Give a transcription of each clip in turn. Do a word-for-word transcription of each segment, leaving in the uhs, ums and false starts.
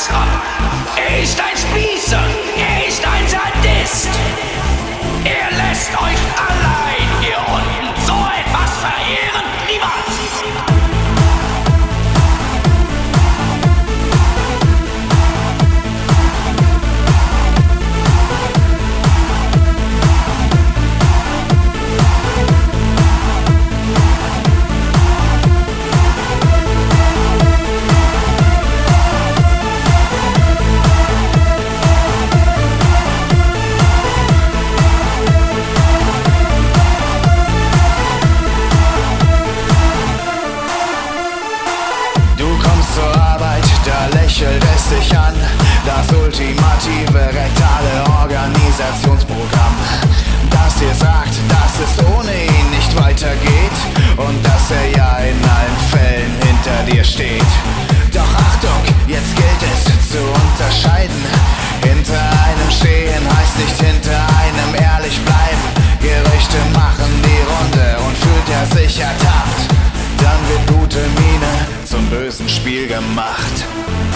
Arschloch. Er ist ein Spießer. Er ist ein Sadist. Er lässt euch allein hier unten. So etwas verehren niemals. Lächelt es dich an, das ultimative rektale Organisationsprogramm, das dir sagt, dass es ohne ihn nicht weitergeht und dass er ja in allen Fällen hinter dir steht. Doch Achtung, jetzt gilt es zu unterscheiden. Hinter einem stehen heißt nicht hinter einem ehrlich bleiben. Gerüchte machen die Runde und fühlt er sich ertappt, dann wird gute Miene zum bösen Spiel gemacht.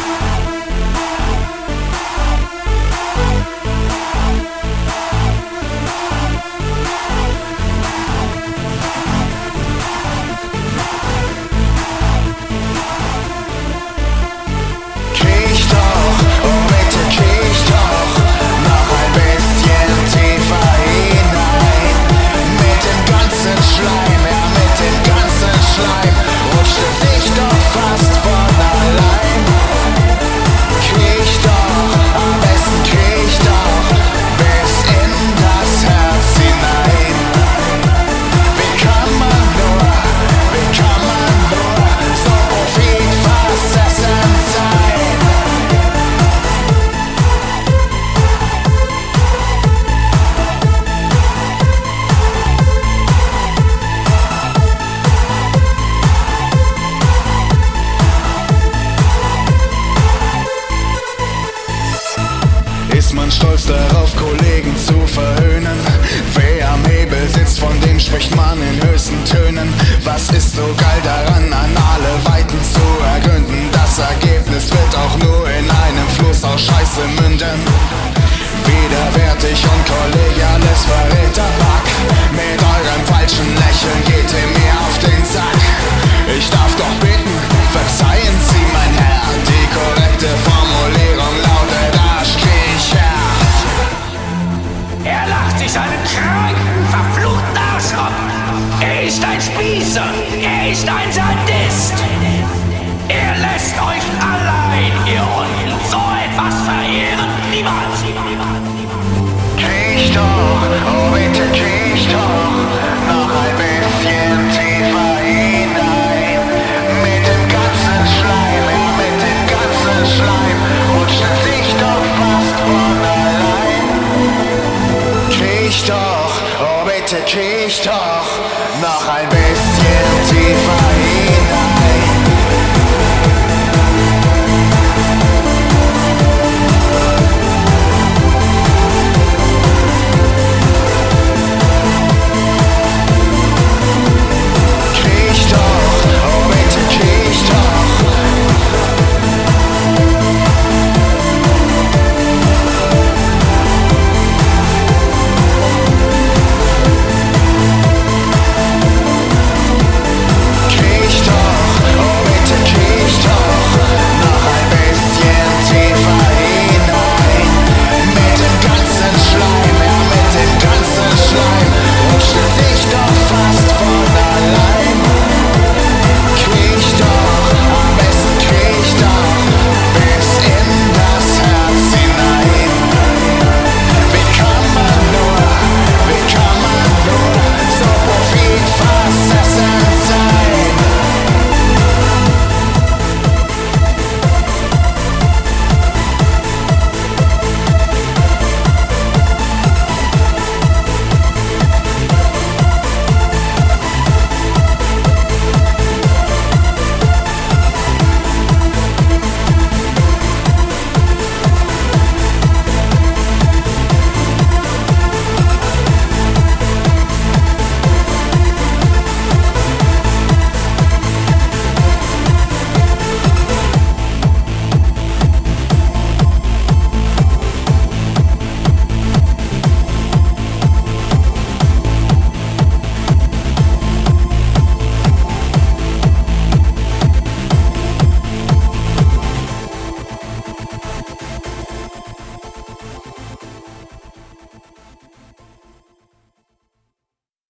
Ist man stolz darauf, Kollegen zu verhöhnen? Wer am Hebel sitzt, von dem spricht man in höchsten Tönen. Was ist so geil daran, an alle Weiten zu ergründen? Das Ergebnis wird auch nur in einem Fluss aus Scheiße münden. Widerwärtig und kollegiales Verräterpack. Mit eurem falschen Lächeln geht ihr mir auf den Sack. Ich darf doch bitten, verzeihen Sie, mein Herr. Die korrekte Formulierung lautet Arschkriecher. Er lacht sich einen kranken, verfluchten Arschloch. Er ist ein Spießer. Er ist ein Sadist. Er lässt euch allein hier unten. So etwas verehren niemals. Kriech doch, oh bitte kriech doch, noch ein bisschen